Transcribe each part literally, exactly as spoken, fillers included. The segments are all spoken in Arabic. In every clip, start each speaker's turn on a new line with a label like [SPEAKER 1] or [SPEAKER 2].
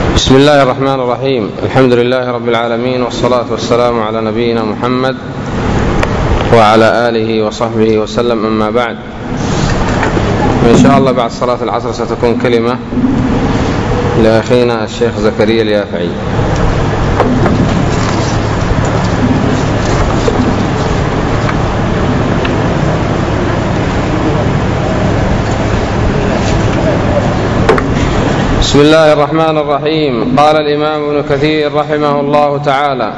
[SPEAKER 1] بسم الله الرحمن الرحيم. الحمد لله رب العالمين، والصلاة والسلام على نبينا محمد وعلى آله وصحبه وسلم. أما بعد، إن شاء الله بعد صلاة العصر ستكون كلمة لأخينا الشيخ زكريا اليافعي. بسم الله الرحمن الرحيم. قال الإمام ابن كثير رحمه الله تعالى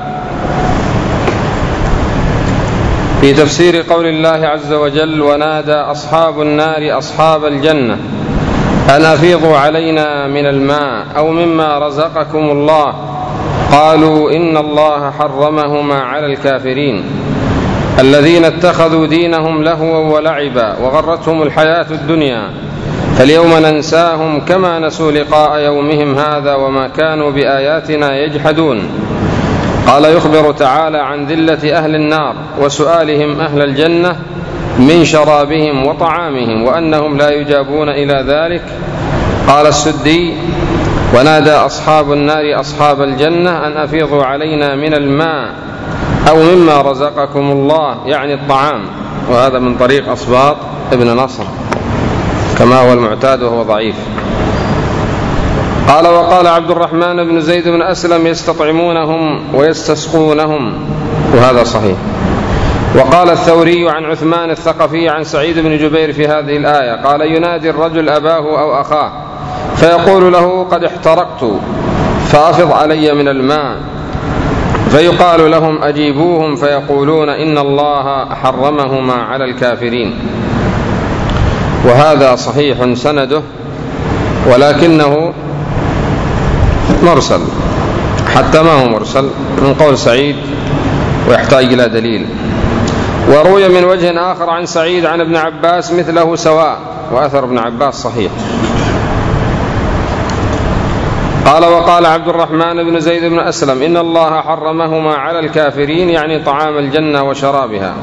[SPEAKER 1] في تفسير قول الله عز وجل: ونادى أصحاب النار أصحاب الجنة أن أفيضوا علينا من الماء أو مما رزقكم الله، قالوا إن الله حرمهما على الكافرين الذين اتخذوا دينهم لهوا ولعبا وغرتهم الحياة الدنيا، فاليوم ننساهم كما نسوا لقاء يومهم هذا وما كانوا بآياتنا يجحدون. قال: يخبر تعالى عن ذلة أهل النار وسؤالهم أهل الجنة من شرابهم وطعامهم، وأنهم لا يجابون إلى ذلك. قال السدي: ونادى أصحاب النار أصحاب الجنة أن أفيضوا علينا من الماء أو مما رزقكم الله، يعني الطعام، وهذا من طريق أصباط ابن نصر كما هو المعتاد وهو ضعيف. قال: وقال عبد الرحمن بن زيد بن أسلم: يستطعمونهم ويستسقونهم، وهذا صحيح. وقال الثوري عن عثمان الثقفي عن سعيد بن جبير في هذه الآية قال: ينادي الرجل أباه أو أخاه فيقول له: قد احترقت فأفض علي من الماء، فيقال لهم: أجيبوهم، فيقولون: إن الله حرمهما على الكافرين. وهذا صحيح سنده، ولكنه مرسل، حتى ما هو مرسل من قول سعيد ويحتاج إلى دليل. وروي من وجه آخر عن سعيد عن ابن عباس مثله سواء، وأثر ابن عباس صحيح. قال: وقال عبد الرحمن بن زيد بن أسلم: إن الله حرمهما على الكافرين، يعني طعام الجنة وشرابها.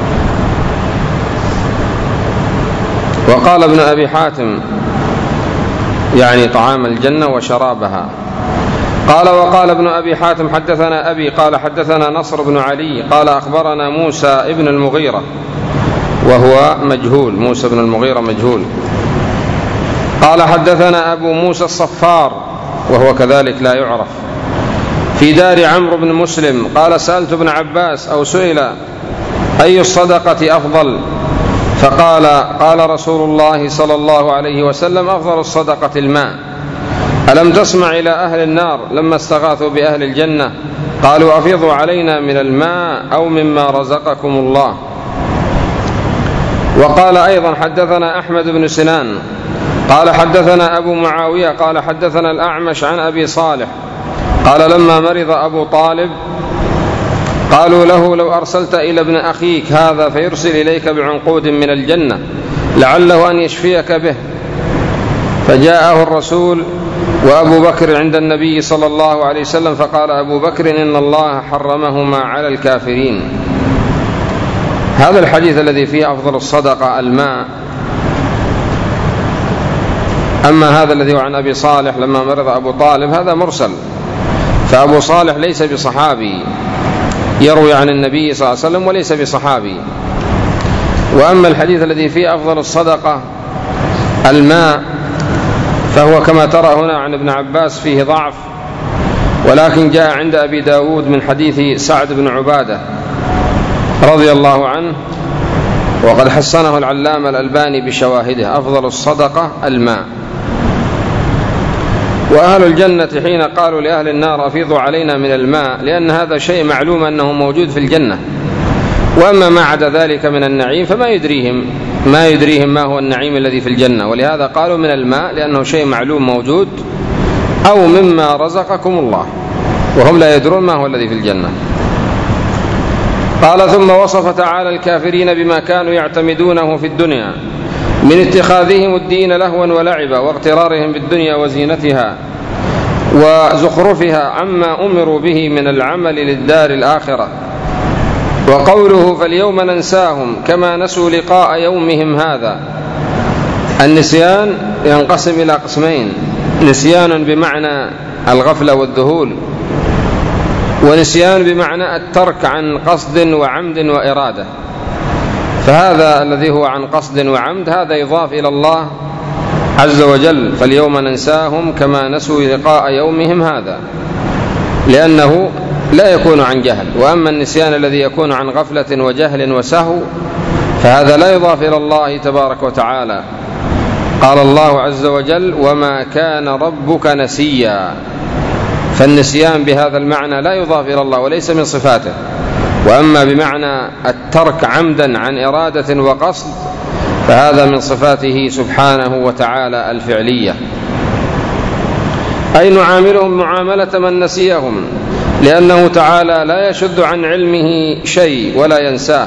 [SPEAKER 1] وقال ابن أبي حاتم: يعني طعام الجنة وشرابها. قال: وقال ابن أبي حاتم: حدثنا أبي قال حدثنا نصر بن علي قال أخبرنا موسى ابن المغيرة، وهو مجهول، موسى بن المغيرة مجهول. قال: حدثنا أبو موسى الصفار، وهو كذلك لا يعرف، في دار عمرو بن مسلم قال: سألت ابن عباس أو سئل: أي الصدقة أفضل؟ فقال: قال رسول الله صلى الله عليه وسلم: أفضل الصدقة الماء. ألم تسمع إلى أهل النار لما استغاثوا بأهل الجنة قالوا: أفيضوا علينا من الماء أو مما رزقكم الله. وقال أيضا: حدثنا أحمد بن سنان قال حدثنا أبو معاوية قال حدثنا الأعمش عن أبي صالح قال: لما مرض أبو طالب قالوا له: لو أرسلت إلى ابن أخيك هذا فيرسل إليك بعنقود من الجنة لعله أن يشفيك به. فجاءه الرسول وأبو بكر عند النبي صلى الله عليه وسلم، فقال أبو بكر: إن الله حرمهما على الكافرين. هذا الحديث الذي فيه أفضل الصدقة الماء. أما هذا الذي هو عن أبي صالح لما مرض أبو طالب هذا مرسل، فأبو صالح ليس بصحابي يروي عن النبي صلى الله عليه وسلم وليس بصحابي. وأما الحديث الذي فيه أفضل الصدقة الماء فهو كما ترى هنا عن ابن عباس فيه ضعف، ولكن جاء عند أبي داود من حديث سعد بن عبادة رضي الله عنه، وقد حسنه العلامة الألباني بشواهده: أفضل الصدقة الماء. وأهل الجنة حين قالوا لأهل النار: أفيضوا علينا من الماء، لأن هذا شيء معلوم أنه موجود في الجنة، وأما ما عدا ذلك من النعيم فما يدريهم ما يدريهم ما هو النعيم الذي في الجنة، ولهذا قالوا من الماء لأنه شيء معلوم موجود، أو مما رزقكم الله، وهم لا يدرون ما هو الذي في الجنة. قال: ثم وصف تعالى الكافرين بما كانوا يعتمدونه في الدنيا من اتخاذهم الدين لهوا ولعبا واغترارهم بالدنيا وزينتها وزخرفها عما أمروا به من العمل للدار الآخرة. وقوله: فاليوم ننساهم كما نسوا لقاء يومهم هذا. النسيان ينقسم إلى قسمين: نسيان بمعنى الغفلة والذهول، ونسيان بمعنى الترك عن قصد وعمد وإرادة. فهذا الذي هو عن قصد وعمد هذا يضاف إلى الله عز وجل، فاليوم ننساهم كما نسوا لقاء يومهم هذا، لأنه لا يكون عن جهل. وأما النسيان الذي يكون عن غفلة وجهل وسهو فهذا لا يضاف إلى الله تبارك وتعالى. قال الله عز وجل: وما كان ربك نسيا، فالنسيان بهذا المعنى لا يضاف إلى الله وليس من صفاته. وأما بمعنى الترك عمدا عن إرادة وقصد فهذا من صفاته سبحانه وتعالى الفعلية، أي نعاملهم معاملة من نسيهم، لأنه تعالى لا يشد عن علمه شيء ولا ينساه.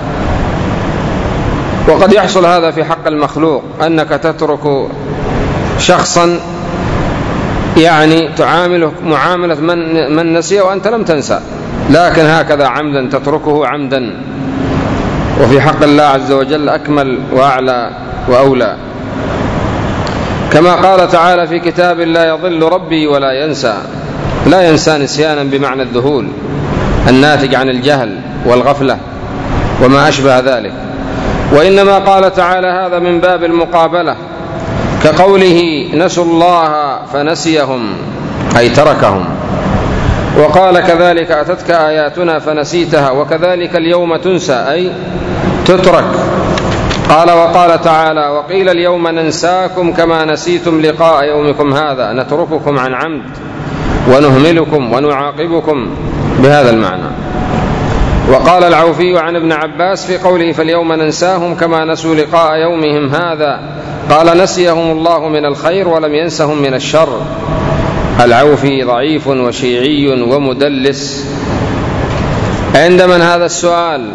[SPEAKER 1] وقد يحصل هذا في حق المخلوق، أنك تترك شخصا يعني تعامله معاملة من, من نسيه وأنت لم تنسى، لكن هكذا عمدا تتركه عمدا. وفي حق الله عز وجل أكمل وأعلى وأولى، كما قال تعالى في كتاب: لا يضل ربي ولا ينسى. لا ينسى نسيانا بمعنى الذهول الناتج عن الجهل والغفلة وما أشبه ذلك، وإنما قال تعالى هذا من باب المقابلة، كقوله: نسوا الله فنسيهم، أي تركهم. وقال: كذلك أتتك آياتنا فنسيتها وكذلك اليوم تنسى، أي تترك. قال: وقال تعالى: وقيل اليوم ننساكم كما نسيتم لقاء يومكم هذا، نترككم عن عمد ونهملكم ونعاقبكم، بهذا المعنى. وقال العوفي عن ابن عباس في قوله: فاليوم ننساهم كما نسوا لقاء يومهم هذا، قال: نسيهم الله من الخير ولم ينسهم من الشر. العوفي ضعيف وشيعي ومدلس. عند من هذا السؤال؟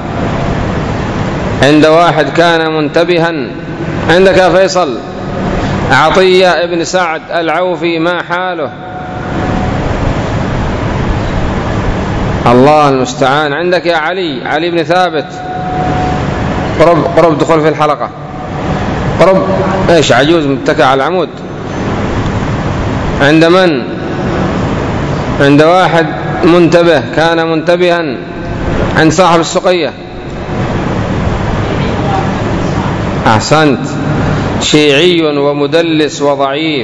[SPEAKER 1] عند واحد كان منتبها. عندك يا فيصل عطية ابن سعد العوفي ما حاله؟ الله المستعان. عندك يا علي علي بن ثابت، قرب قرب دخول في الحلقة، قرب ايش عجوز متكئ على العمود. عند من؟ عند واحد منتبه كان منتبها، عند صاحب السقية. أحسنت، شيعي ومدلس وضعيف.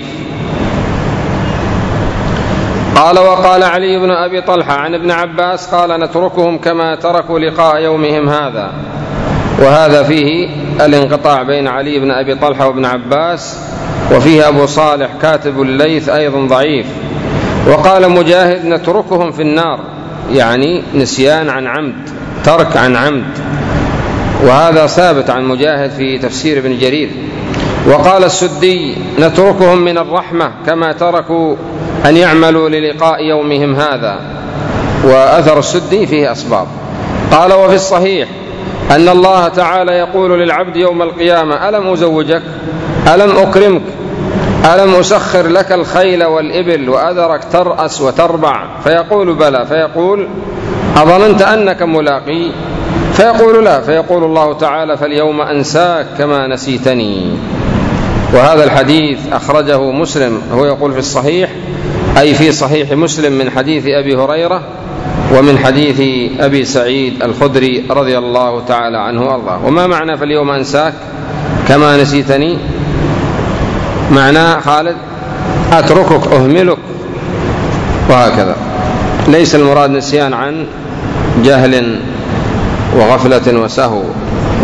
[SPEAKER 1] قال: وقال علي بن أبي طلحة عن ابن عباس قال: نتركهم كما تركوا لقاء يومهم هذا. وهذا فيه الانقطاع بين علي بن أبي طلحة وابن عباس، وفيه أبو صالح كاتب الليث أيضا ضعيف. وقال مجاهد: نتركهم في النار، يعني نسيان عن عمد، ترك عن عمد، وهذا ثابت عن مجاهد في تفسير ابن جرير. وقال السدي: نتركهم من الرحمة كما تركوا أن يعملوا للقاء يومهم هذا. وأثر السدي فيه أسباب. قال: وفي الصحيح أن الله تعالى يقول للعبد يوم القيامة: ألم أزوجك؟ ألم أكرمك؟ ألم أسخر لك الخيل والإبل وأذرك ترأس وتربع؟ فيقول: بلى. فيقول: أظننت أنك ملاقي؟ فيقول: لا. فيقول الله تعالى: فاليوم أنساك كما نسيتني. وهذا الحديث أخرجه مسلم، هو يقول في الصحيح أي في صحيح مسلم، من حديث أبي هريرة ومن حديث أبي سعيد الخدري رضي الله تعالى عنه وأرضاه. وما معنى فاليوم أنساك كما نسيتني؟ معناه خالد أتركك أهملك وهكذا. ليس المراد نسيان عن جهل وغفلة وسهو.